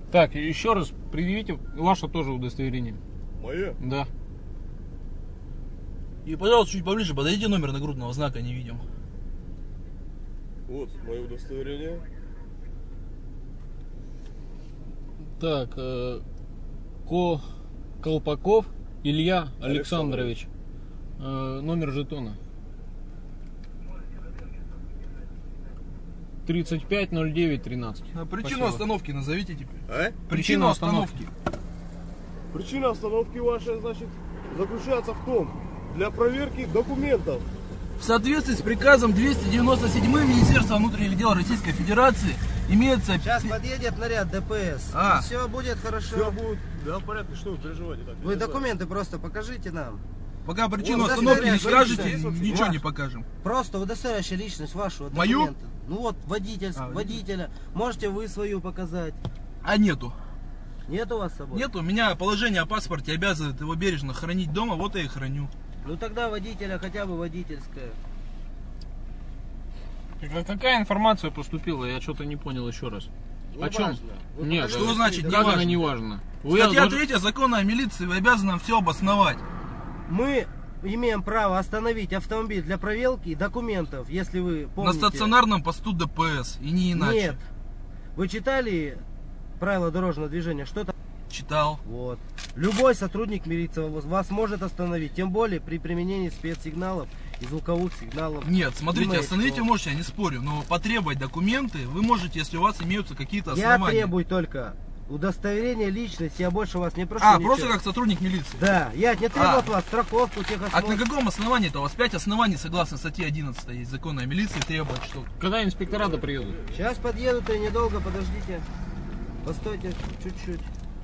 Так, еще раз предъявите ваше тоже удостоверение. Мое? Да. И, пожалуйста, чуть поближе подойдите, номер нагрудного знака не видим. Вот, мое удостоверение. Так, Колпаков Илья Александрович. Номер жетона. 350913. А причину Спасибо. остановки назовите теперь. А? Причину остановки. Причина остановки вашей, значит, заключается в том, для проверки документов. В соответствии с приказом 297 Министерства внутренних дел Российской Федерации имеется... Сейчас подъедет наряд ДПС. А. Все будет хорошо. Все будет, да, в порядке, что вы переживаете так? Вы документы просто покажите нам. Пока причину Вот, остановки не удостоверение скажете, личности. ничего Ваш. не покажем. Просто удостоверяющая личность вашего Мою? документа. Ну вот, водителя. Можете вы свою показать. А нету. Нет у вас с собой? Нет, у меня положение о паспорте обязывает его бережно хранить дома, вот я и храню. Ну тогда водителя хотя бы водительская. Какая информация поступила? Я что-то не понял еще раз. Не О чем? важно. Вы Нет, покажите Что значит свои не как важно? она не важна? Статья 3 закона о милиции, вы обязаны нам все обосновать. Мы имеем право остановить автомобиль для проверки документов, если вы помните. На стационарном посту ДПС, и не иначе. Нет. Вы читали правила дорожного движения? Что там? Читал. Вот. Любой сотрудник милиции вас может остановить, тем более при применении спецсигналов и звуковых сигналов. Нет, смотрите, Думаете, остановить что- вы можете, я не спорю, но потребовать документы вы можете, если у вас имеются какие-то Я основания. требую только удостоверение личности, я больше вас не прошу. А, ничего. просто как сотрудник милиции. Да, я не требую от вас страховку, А техосмотр. на каком основании-то? У вас 5 оснований, согласно статье 11 есть закона о милиции, требует, что... Когда инспектора-то приедут? Сейчас подъедут и недолго, подождите. Постойте чуть-чуть.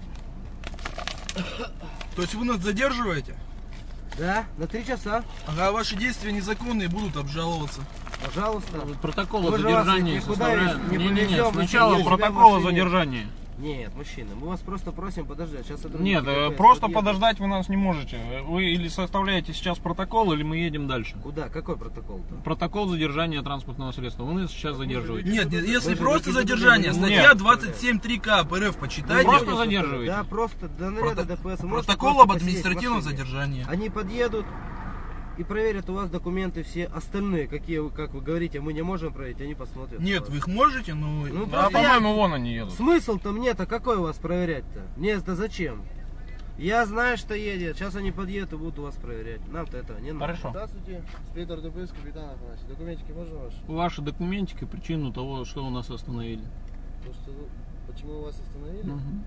То есть вы нас задерживаете? Да, на 3 часа. Ага, ваши действия незаконные будут обжаловаться. Пожалуйста. Протокол о Мы же вас задержании никуда составляем. не Не-не-не, повезем, сначала если вы протокол о себя в машине- задержании. Нет, мужчина, мы вас просто просим подождать. Сейчас Нет, просто подождать вы нас не можете. Вы или составляете сейчас протокол, или мы едем дальше. Куда? Какой протокол-то? Протокол задержания транспортного средства. Вы нас сейчас задерживаете. Нет, если Вы же просто не задержание, будете статья Нет. 27.3 КП РФ, почитайте. Просто задерживаете. Да, просто до наряда ДПС. Вы можете Протокол просто об посидеть в административном машине. задержании. Они подъедут и проверят у вас документы все остальные, какие, как вы говорите, мы не можем проверить, они посмотрят. Нет, вы их можете, но... Ну, А просто по-моему, вон они едут. Смысл-то мне-то какой у вас проверять-то? Мне-то зачем? Я знаю, что едет. Сейчас они подъедут и будут у вас проверять. Нам-то этого не надо. Хорошо. Здравствуйте, инспектор ДПС, капитан Афанасий. Документики можно ваши? Ваши документики, причину того, что у нас остановили. Почему вас остановили? Мгм.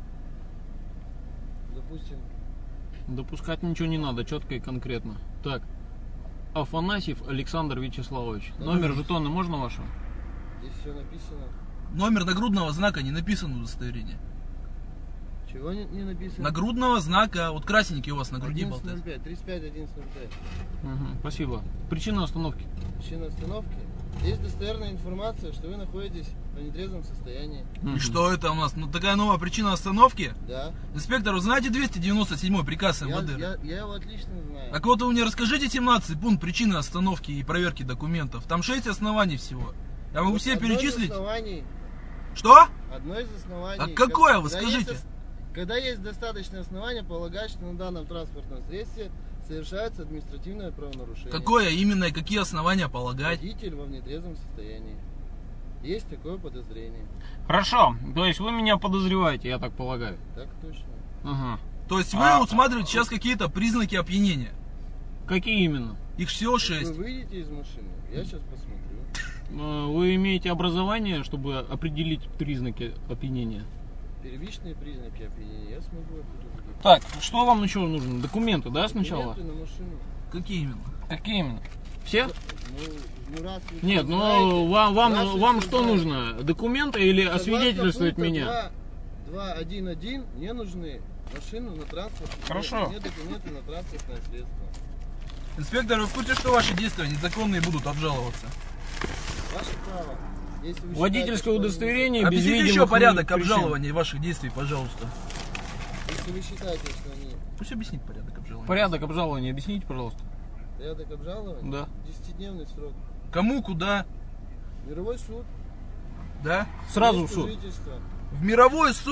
Допустим. Допускать ничего не надо, четко и конкретно. Так, Афанасьев Александр Вячеславович. Номер жетона можно вашего? Здесь все написано. Номер нагрудного знака не написан в удостоверении. Чего не написано? Нагрудного знака, вот красненький у вас на груди болтается. 11.05, 35 11.05. Угу, спасибо. Причина остановки. Причина остановки. Есть достоверная информация, что вы находитесь в нетрезвом состоянии. И что это у нас? Ну, такая новая причина остановки? Да. Инспектор, вы знаете 297 приказ МВД? Я его отлично знаю. Так вот вы мне расскажите 17 пункт причины остановки и проверки документов. Там 6 оснований всего. Я могу все Одно перечислить. из оснований, Что? одно из оснований. А какое, вы когда скажите? Когда есть достаточное основание полагать, что на данном транспортном средстве совершается административное правонарушение. Какое именно и какие основания полагать? Водитель во внетрезвом состоянии. Есть такое подозрение. Хорошо, то есть вы меня подозреваете, я так полагаю. Так точно. Ага. То есть вы усматриваете сейчас какие-то признаки опьянения? Какие именно? Их всего Вы 6. выйдете из машины, я сейчас посмотрю. Вы имеете образование, чтобы определить признаки опьянения? Первичные признаки опьянения я смогу определить. Так, что вам еще нужно? Документы, да, сначала? Документы на машину. Какие именно? Какие именно? Все? Ну, раз вы Нет, всё ну знаете, вам раз вы вам всё что знаете. нужно? Документы или Согласно освидетельствовать пункта меня? 2.1.1 мне нужны машину на транспорт. Хорошо. Мне документы на транспортное средство. Инспектор, вы в курсе, что ваши действия незаконные будут обжаловаться? Ваше право. Если вы Водительское считаете, что удостоверение без Объясните видимых еще порядок причин. обжалования ваших действий, пожалуйста. Если вы считаете, что они Пусть объяснит порядок обжалования. Порядок обжалования объясните, пожалуйста. порядок обжалования, Да. 10-дневный срок. Кому, куда, Мировой суд. да? Сразу в место суд. жительства. В мировой суд?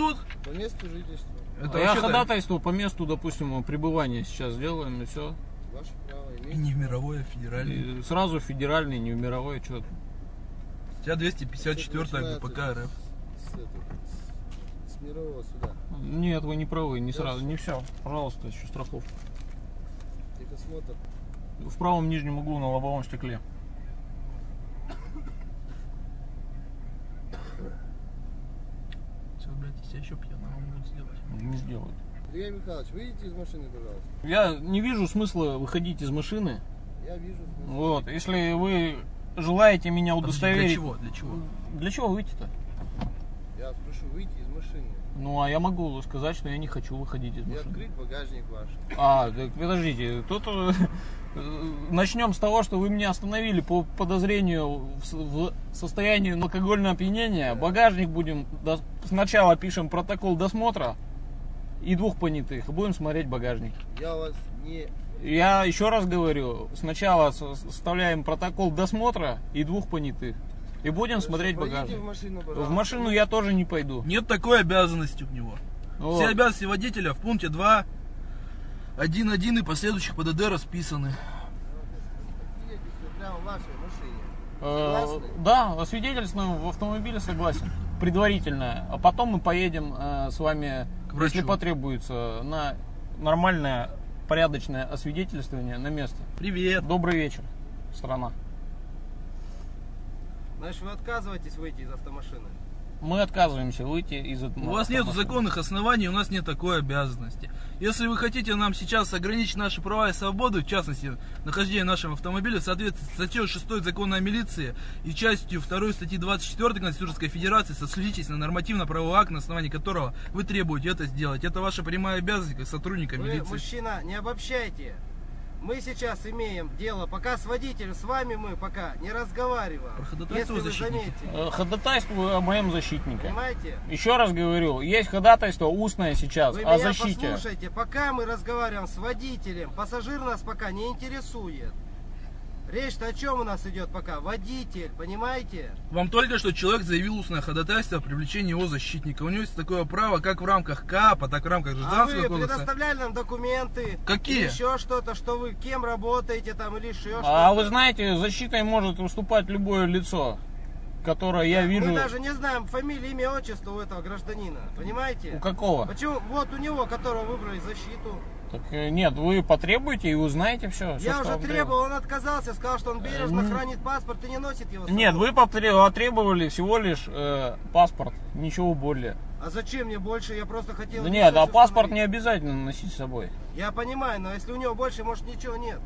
По месту жительства. Это Я вообще-то ходатайство по месту, допустим, пребывания сейчас сделаем, и все. Ваше право и иметь. не в мировое, а в федеральное. И сразу федеральный, не в мировой, что. У тебя 254 ГПК РФ. С мирового суда. Нет, вы не правы, не сразу, не все. Пожалуйста, еще страховка. Техосмотр. В правом нижнем углу на лобовом стекле. Все, блядь, если я еще пьяного могут сделать. Не сделают. Илья Михайлович, выйдите из машины, пожалуйста. Я не вижу смысла выходить из машины. Я вижу. Вот, если вы желаете меня удостоверить. Для чего? Для чего? Для чего выйти-то? Я вас прошу выйти из машины Ну, а я могу сказать, что я не хочу выходить из и машины. открыть багажник ваш. А, так подождите, тут начнем с того, что вы меня остановили по подозрению в состоянии алкогольного опьянения. Багажник будем, сначала пишем протокол досмотра и 2 понятых, и будем смотреть багажник. Я вас не... Я еще раз говорю, сначала составляем протокол досмотра и 2 понятых, и будем смотреть Пройдите багажник. в машину, В пожалуйста. машину я тоже не пойду. Нет такой обязанности у него. Вот. Все обязанности водителя в пункте 2.1.1 и последующих ПДД расписаны. Едете прямо в вашей машине. Согласны? Да, освидетельствовано в автомобиле, согласен. Предварительное. А потом мы поедем с вами, К врачу. если потребуется, на нормальное, порядочное освидетельствование на место. Привет. Добрый вечер, страна. Значит, вы отказываетесь выйти из автомашины? Мы отказываемся выйти из этого. У вас нет законных оснований, у нас нет такой обязанности. Если вы хотите нам сейчас ограничить наши права и свободы, в частности, нахождение в нашем автомобиле в соответствии с статьей 6 закона о милиции и частью 2 статьи 24 Конституции Российской Федерации, сошлитесь на нормативно-правовой акт, на основании которого вы требуете это сделать. Это ваша прямая обязанность как сотрудника Вы, милиции. мужчина, не обобщайте. Мы сейчас имеем дело, пока с водителем, с вами мы пока не разговариваем. Про ходатайство Если вы защитника. заметили, Ходатайствую о моем защитнике. понимаете? Еще раз говорю, есть ходатайство устное сейчас Вы о меня защите. послушайте, пока мы разговариваем с водителем, пассажир нас пока не интересует. Речь-то о чем у нас идет пока? Водитель, понимаете? Вам только что человек заявил устное ходатайство о привлечении его защитника. У него есть такое право как в рамках КАПа, так и в рамках А Гражданского вы кодекса. предоставляли нам документы? Какие? Или еще что-то, что вы кем работаете там или еще что-то? А вы знаете, защитой может выступать любое лицо, которое я вижу. Мы даже не знаем фамилии, имя, отчество у этого гражданина, понимаете? У какого? Почему? Вот у него, которого выбрали защиту. Так нет, вы потребуете и узнаете все. Я уже требовал, он отказался, сказал, что он бережно ну, хранит паспорт и не носит его с собой. Нет, вы потребовали всего лишь паспорт, ничего более. А зачем мне больше? Я просто хотел... Да нет, а личность паспорт не установить. обязательно носить с собой. Я понимаю, но если у него больше, может, ничего нет.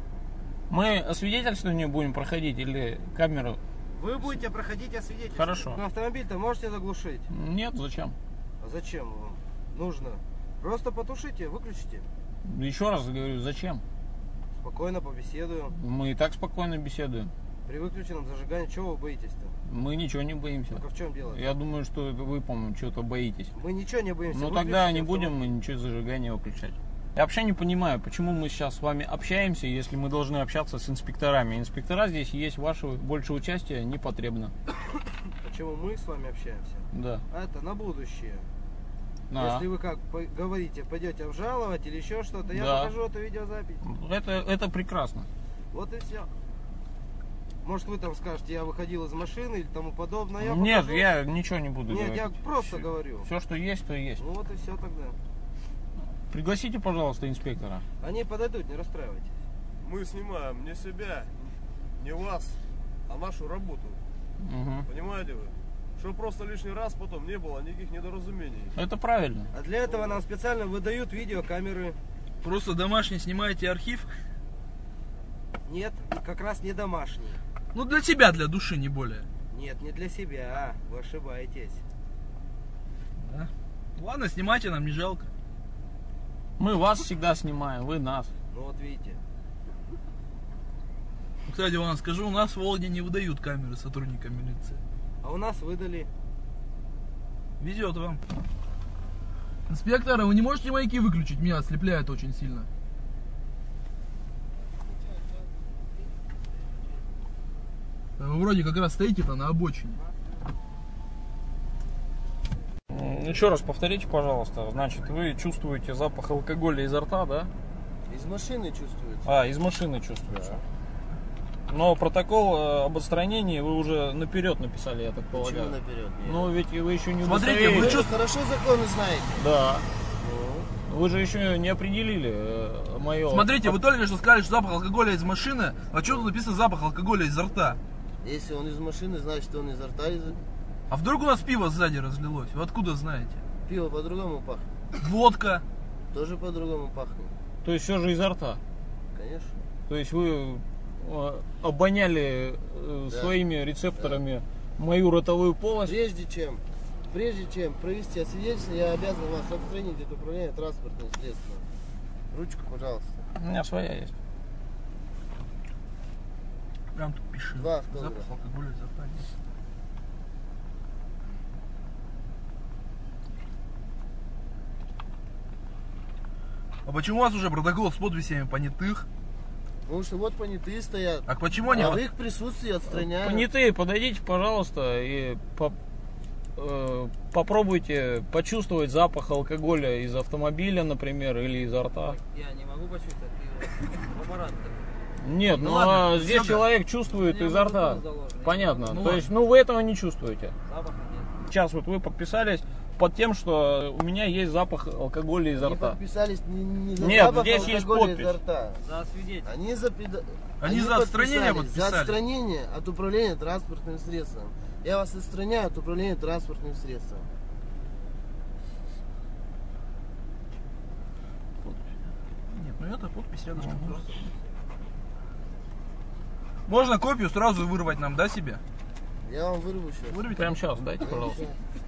Мы освидетельствование будем проходить или камеру? Вы будете проходить освидетельствование. Хорошо. Но автомобиль-то можете заглушить? Нет, зачем? А зачем вам? Нужно. Просто потушите, выключите. Еще раз говорю, зачем? Спокойно побеседуем. Мы и так спокойно беседуем. При выключенном зажигании, чего вы боитесь-то? Мы ничего не боимся. Так а в чем дело? Я думаю, что это вы, по-моему, что-то боитесь. Мы ничего не боимся. Ну Выключите тогда не автомобиль. будем мы ничего зажигания выключать. Я вообще не понимаю, почему мы сейчас с вами общаемся, если мы должны общаться с инспекторами. Инспектора здесь есть, ваше больше участия не потребно. Почему мы с вами общаемся? Да. А это на будущее. Да. Если вы как говорите, пойдете обжаловать или еще что-то, я Да. покажу эту видеозапись. Это прекрасно. Вот и все. Может вы там скажете, я выходил из машины или тому подобное. Я Нет, покажу. я ничего не буду Нет, говорить. я просто говорю. Все, что есть, то и есть. Ну вот и все тогда. Пригласите, пожалуйста, инспектора. Они подойдут, не расстраивайтесь. Мы снимаем не себя, не вас, а нашу работу. Мгм. Понимаете вы? Чтобы просто лишний раз потом не было никаких недоразумений. Это правильно. А для этого нам специально выдают видеокамеры. Просто домашний снимаете архив. Нет, как раз не домашние. Ну для тебя, для души, не более. Нет, не для себя, вы ошибаетесь. Да? Ладно, снимайте, нам не жалко. Мы вас всегда снимаем, вы нас. Ну вот видите. Кстати, вам скажу, у нас в Волге не выдают камеры сотрудникам милиции. А у нас выдали. Везет вам. Инспектор, вы не можете маяки выключить? Меня ослепляет очень сильно. Вы вроде как раз стоите-то на обочине. Еще раз повторите, пожалуйста. Значит, вы чувствуете запах алкоголя изо рта, да? Из машины чувствуется. Из машины чувствуется. Но протокол об отстранении вы уже наперед написали, я так полагаю. Почему наперед? Нет. Ну, ведь вы еще не Смотрите, удостоверили. Вы что, хорошо законы знаете? Да. Ну, Вы же еще не определили мое... Смотрите, вы только что сказали, что запах алкоголя из машины, а что тут написано запах алкоголя изо рта? если он из машины, значит он изо рта. А вдруг у нас пиво сзади разлилось? Вы откуда знаете? Пиво по-другому пахнет. Водка. Тоже по-другому пахнет. То есть все же изо рта. Конечно. То есть вы обоняли Да. своими рецепторами мою ротовую полость. Прежде чем провести освидетельствование, я обязан вас отстранить от управления транспортным средством. Ручку, пожалуйста. У меня своя есть. Прям тут пиши. Два автографа. Запах алкоголя изо рта. А почему у вас уже протокол с подписями понятых? Потому что вот понятые стоят. А почему они... А вот- в их присутствии отстраняют. Понятые, подойдите, пожалуйста, и попробуйте почувствовать запах алкоголя из автомобиля, например, или изо рта. Я не могу почувствовать, ты лаборант. Нет, Ну ну ладно, а здесь Серега. человек чувствует У меня изо рта. протокол заложен. Понятно. Ну То ладно. есть, вы этого не чувствуете. Запаха нет. Сейчас вот вы подписались под тем, что у меня есть запах алкоголя изо Они рта. подписались не за Нет, запах здесь есть алкоголя подпись. изо рта. За свидетель. Они за отстранение подписались подписались. За отстранение от управления транспортным средством. Я вас отстраняю от управления транспортным средством. Нет, ну это подпись рядышком. Можно копию сразу вырвать нам, да, себе? Я вам вырву сейчас. Вырвите. Прямо сейчас, дайте, пожалуйста.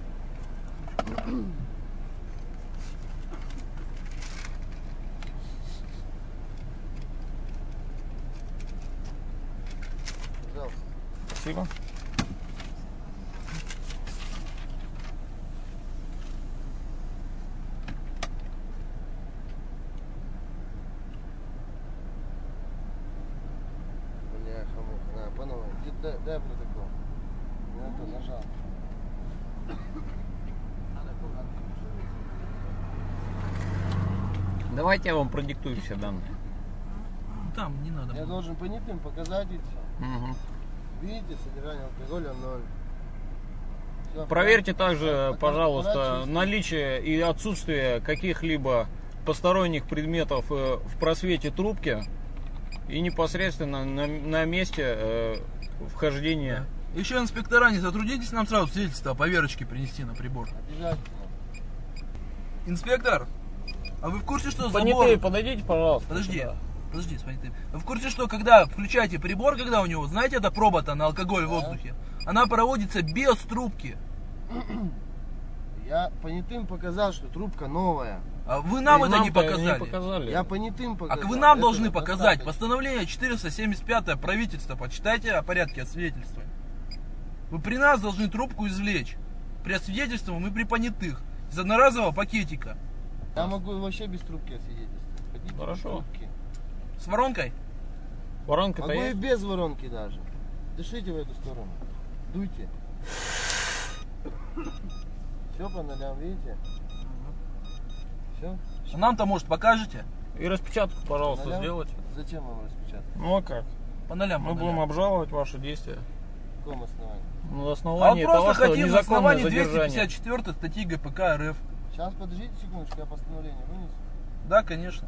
Пожалуйста. Спасибо. Бляха-муха. На, по новой. Дай протокол. Я это нажал. Давайте я вам продиктую все данные. Там не надо. Я должен понятым показать и все. Мгм. Видите, содержание алкоголя 0. Всё, Проверьте аппарат- также, аппарат пожалуйста, чистый. наличие и отсутствие каких-либо посторонних предметов в просвете трубки и непосредственно на месте вхождения. Еще инспектора, не затруднитесь нам сразу свидетельство о поверочке принести на прибор. Обязательно. Инспектор, а вы в курсе, что забор... Понятые, подойдите, пожалуйста. Подожди, сюда. подожди, смотри. Вы в курсе, что когда включаете прибор, когда у него, знаете, эта проба-то на алкоголь в воздухе, она проводится без трубки. Я понятым показал, что трубка новая. А вы нам И это не нам-то показали. показали. Я понятым А показал. вы нам Это должны на показать достаточно. постановление 475 правительства. Почитайте о порядке освидетельствования. Вы при нас должны трубку извлечь. При освидетельствовании мы при понятых. Из одноразового пакетика. Я могу вообще без трубки освидетельствовать. Хотите без Хорошо. трубки? С воронкой? Воронка-то Могу и есть? без воронки даже. Дышите в эту сторону. Дуйте. Все по нолям, видите? Все? А нам-то, может, покажете? И распечатку, пожалуйста, сделайте. Зачем вам распечатать? Ну а как? По нолям. Мы по будем нолям. обжаловать ваши действия. В каком основании? На А он основании просто того, что хотел на незаконное основании задержание. 254 статьи ГПК РФ. Сейчас подождите секундочку, я постановление вынесу. Да, конечно.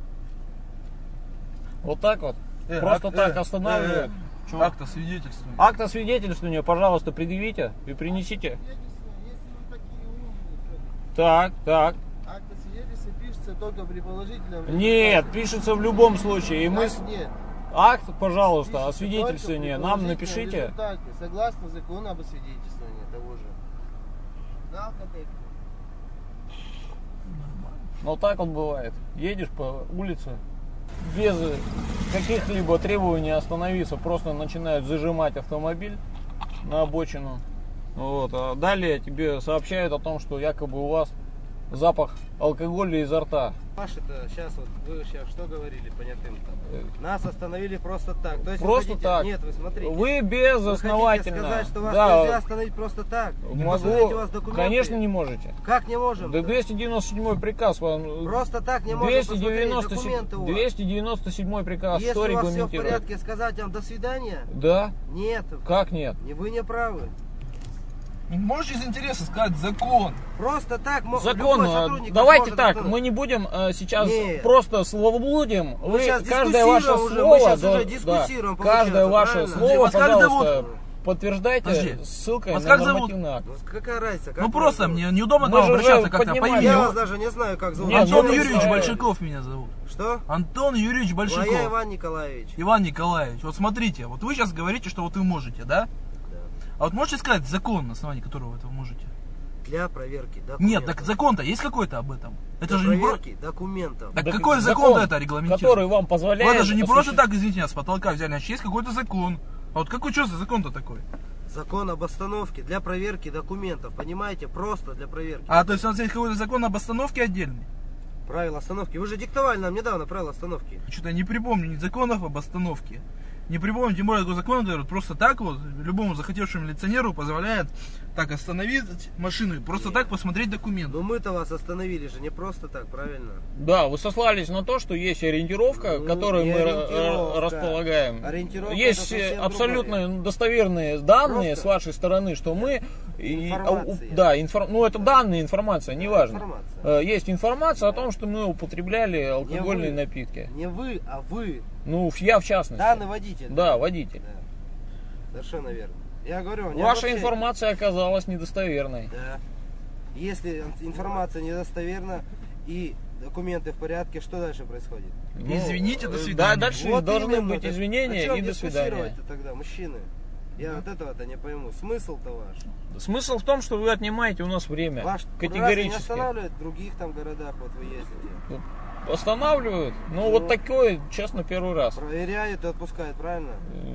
Вот так вот. Просто так останавливают. Чего? Акт освидетельствования. Акт освидетельствования, пожалуйста, предъявите и принесите. Свидетельство, если вы такие умные, Так, так. акт свидетельства пишется только при положительном Нет, пишется в любом случае. И мы... Так нет. Акт, пожалуйста, Пишется освидетельствование только при нам положительном напишите. результате, согласно закону об освидетельствовании того же. На алкотестер. Вот так вот бывает. Едешь по улице, без каких-либо требований остановиться, просто начинают зажимать автомобиль на обочину. Вот. А далее тебе сообщают о том, что якобы у вас запах алкоголя изо рта. Ваши-то сейчас вот, вы сейчас что говорили понятым-то? Нас остановили просто так. То есть Просто вы хотите... так. Нет, вы смотрите. Вы Вы безосновательно. хотите сказать, что вас Да, нельзя остановить просто так? могу. Посмотрите, у вас документы. Конечно, не можете. Как не можем? Да 297 приказ вам. Просто так не можем посмотреть документы у вас. 297 приказ. Если Что у вас все в регламентирует? порядке, сказать вам до свидания? Да. Нет. Как нет? Вы не правы. Можете из интереса сказать закон? Просто так Закон. любой сотрудник Давайте может так, остановить. мы не будем сейчас Нет. просто словоблудим. Мы Вы сейчас каждое ваше дискуссируем уже, слово, мы сейчас да, уже дискуссируем, да, каждое получается, ваше правильно? слово, Вас как пожалуйста, зовут? подтверждайте Подожди. ссылкой Вас на как зовут? нормативный акт. Ну, какая разница? Как Ну вас просто зовут? мне неудобно к Мы вам же обращаться уже как-то по поднимаем. имени. Я вас даже не знаю, как зовут. Нет, Антон ну, Юрьевич э, Большаков меня зовут. Что? Антон Юрьевич Ну, а Большаков. я Иван Николаевич. Иван Николаевич, вот смотрите, вот вы сейчас говорите, что вот вы можете, да? А вот можете сказать закон, на основании которого вы это можете? Для проверки документов. Нет, так закон-то есть какой-то об этом? Это Для же не про... проверки документов. Так Да какой закон, закон-то это регламентирует? который вам позволяет... Вы это же не просто осуществить- так, извините, нас с потолка взяли, значит есть какой-то закон. А вот какой что за закон-то такой? Закон об остановке для проверки документов. Понимаете? Просто для проверки. А то есть у нас есть какой-то закон об остановке отдельный? Правила остановки. Вы же диктовали нам недавно правила остановки. Что-то я не припомню ни законов об остановке. Не припомню, тем более такой закон, который просто так вот любому захотевшему милиционеру позволяет так остановить машину и просто так посмотреть документы. Но мы-то вас остановили же не просто так, правильно? Да, вы сослались на то, что есть ориентировка, Ну, которой не мы ориентировка. располагаем. Ориентировка Есть это совсем абсолютно достоверные данные Просто с вашей стороны, что мы... Информация. Да, ну это данные, информация, неважно. Информация. Есть информация о том, что мы употребляли алкогольные вы. напитки. Не вы, а вы. Ну, я в частности. Данный водитель. Да, водитель. Да. Совершенно верно. Я говорю, не Ваша обобщайте. информация оказалась недостоверной. Да. Если информация недостоверна и документы в порядке, что дальше происходит? Ну, Извините, до да, свидания. дальше Вот должны именно, быть так извинения о чем и до свидания. дискуссировать-то тогда, мужчины? Я вот этого-то не пойму. Смысл-то ваш. Смысл в том, что вы отнимаете у нас время. Ваш разве не Категорически. останавливает в других там городах, вот вы ездите? Останавливают. Ну, вот такое, честно, первый раз. Проверяют и отпускают, правильно?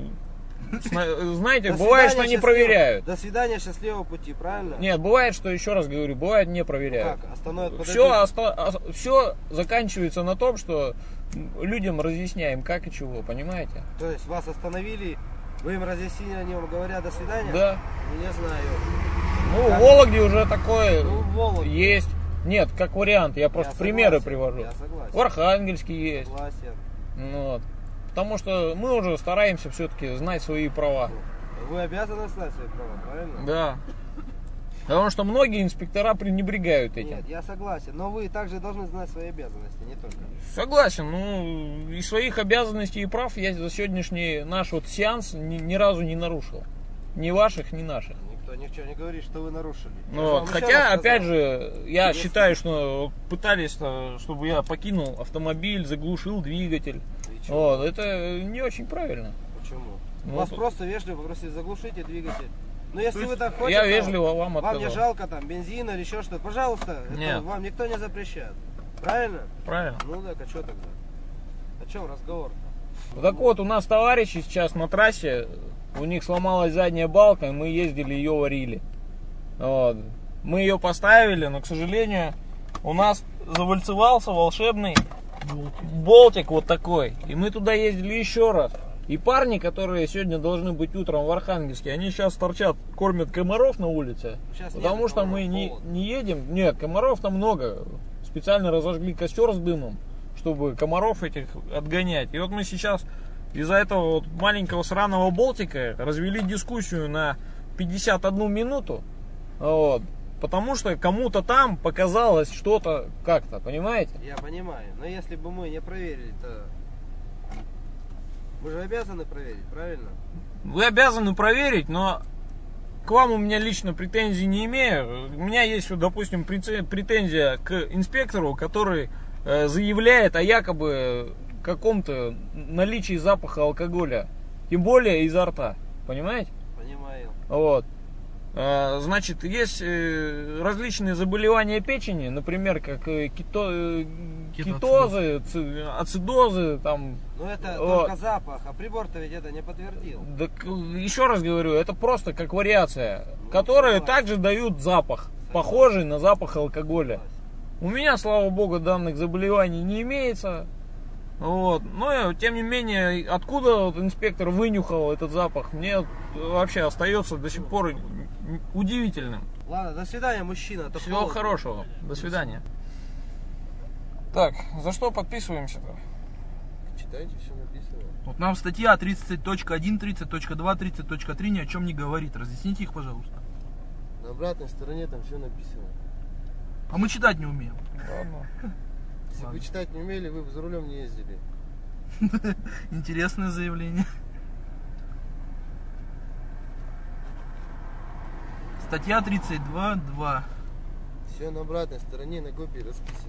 Знаете, До бывает, свидания, что не счастливо- проверяют. До свидания, счастливого пути, правильно? Нет, бывает, что, еще раз говорю, бывает, не проверяют. Как? Остановят, подойдут? Все заканчивается на том, что людям разъясняем, как и чего, понимаете? То есть вас остановили, вы им разъяснили, они вам говорят до свидания? Да. Не знаю. Ну, Как? в Вологде уже такое Ну, в Вологде. есть. Нет, как вариант, я просто согласен, примеры привожу. я согласен. В Архангельске есть. Согласен. Ну, вот. Потому что мы уже стараемся все-таки знать свои права. Вы обязаны знать свои права, правильно? Да. Потому что многие инспектора пренебрегают этим. Нет, я согласен. Но вы также должны знать свои обязанности, не только. Согласен, ну и своих обязанностей и прав я за сегодняшний наш вот сеанс ни разу не нарушил. Ни ваших, ни наших. Никто ничего не говорит, что вы нарушили. Я Ну, же вот. вам еще Хотя, раз опять сказал. же, я Если- считаю, что пытались, чтобы я покинул автомобиль, заглушил двигатель. И чего? Вот, это не очень правильно. Почему? Ну, Вас вот. просто вежливо попросили, заглушите двигатель. Но если вы так хотите, Я вежливо вам вам не отказал. жалко там бензина или еще что-то, пожалуйста, это Нет. вам никто не запрещает. Правильно? Правильно. Ну так, а что тогда? О чем разговор-то? Так вот, у нас товарищи сейчас на трассе, у них сломалась задняя балка, и мы ездили, ее варили. Вот. Мы ее поставили, но, к сожалению, у нас завальцевался волшебный болтик вот такой. И мы туда ездили еще раз. И парни, которые сегодня должны быть утром в Архангельске, они сейчас торчат, кормят комаров на улице. Сейчас Потому нет что комаров, мы не холодно. едем. Нет, комаров там много. Специально разожгли костер с дымом, чтобы комаров этих отгонять. И вот мы сейчас из-за этого вот маленького сраного болтика развели дискуссию на 51 минуту. Вот. Потому что кому-то там показалось что-то как-то, понимаете? Я понимаю, но если бы мы не проверили, то мы же обязаны проверить, правильно? Вы обязаны проверить, но к вам у меня лично претензий не имею. У меня есть, вот, допустим, претензия к инспектору, который заявляет о якобы каком-то наличии запаха алкоголя. Тем более изо рта. Понимаете? Понимаю. Вот. Значит, есть различные заболевания печени, например, как кетозы, ацидозы, там. Но это Вот. только запах, а прибор-то ведь это не подтвердил. Так, еще раз говорю, это просто как вариация, которые согласен. также дают запах, похожий на запах алкоголя. У меня, слава богу, данных заболеваний не имеется. Вот. Но, тем не менее, откуда вот инспектор вынюхал этот запах, мне вообще остается до сих пор удивительным. Ладно, до свидания, мужчина. а то Всего холодно. хорошего. До свидания. Так, за что подписываемся-то? Читайте, все написано. Вот нам статья 30.1, 30.2, 30.3 ни о чем не говорит. Разъясните их, пожалуйста. На обратной стороне там все написано. А мы читать не умеем. Ладно. Если бы вы читать не умели, вы бы за рулем не ездили. Интересное заявление. Статья 32.2. Все на обратной стороне на копии расписано.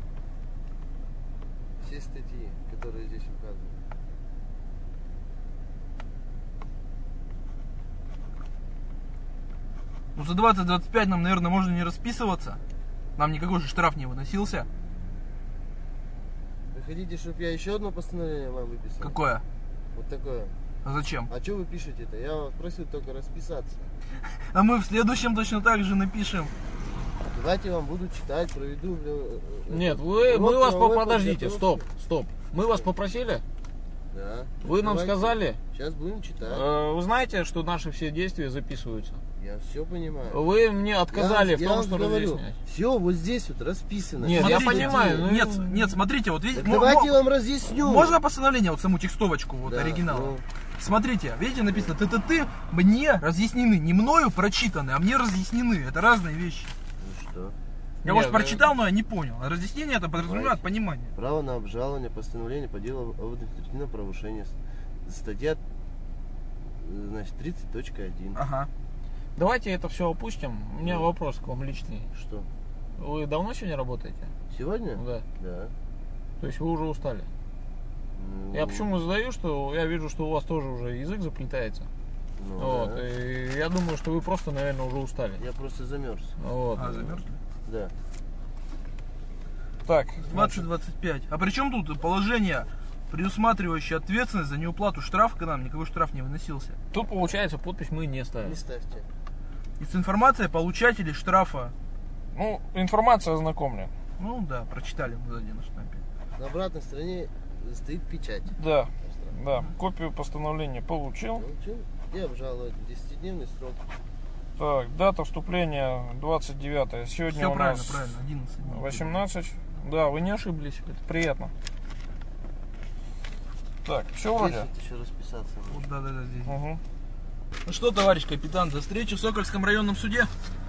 Все статьи, которые здесь указаны. Ну за 20-25 нам, наверное, можно не расписываться. Нам никакой же штраф не выносился. Вы хотите, чтобы я еще одно постановление вам выписал? Какое? Вот такое. А зачем? А что вы пишете-то? Я вас просил только расписаться. А мы в следующем точно так же напишем. Давайте я вам буду читать, проведу... Нет, мы урок вас правовой подождите, подготовки. стоп. Мы вас попросили? Да. Вы нам Давайте. сказали? Сейчас будем читать. Вы знаете, что наши все действия записываются? Я все понимаю. Вы мне отказали в том, что разъяснять. Все вот здесь вот расписано. Нет, я Смотрите, понимаю. ну, Нет, смотрите, вот видите. Так давайте я вам разъясню. Можно постановление, вот саму текстовочку, вот Да, оригинал? ну. Смотрите, видите, написано ТТТ мне разъяснены, не мною прочитаны, а мне разъяснены. Это разные вещи. Ну что? Я, может, прочитал, но я не понял. А разъяснение это подразумевает Давайте. понимание. Право на обжалование постановления по делу об административном правонарушении. Статья, значит, 30.1. Ага. Давайте это все опустим. У меня вопрос к вам личный. Что? Вы давно сегодня работаете? Сегодня? Да. Да. То есть вы уже устали? Ну, Я почему задаю, что я вижу, что у вас тоже уже язык заплетается. ну, Вот. да. И я думаю, что вы просто, наверное, уже устали. Я просто замерз. Вот. А, замерзли? Да. Так, 20-25. А при чем тут положение, предусматривающее ответственность за неуплату штрафа, когда нам никакой штраф не выносился? тут получается подпись мы не ставим. Не ставьте. И с информацией получателей штрафа. Ну, информация ознакомлен. Ну да, прочитали мы сзади на штампе. На обратной стороне стоит печать. Да, да. Копию постановления получил. Получил и обжаловать. 10-дневный срок. Так, дата вступления 29. Сегодня Все у правильно, нас правильно, 11 дней. 18. Да, вы не ошиблись. Это приятно. Так, все Здесь вроде. вот еще расписаться. Вот, да, здесь. Угу. Ну что, товарищ капитан, до встречи в Сокольском районном суде.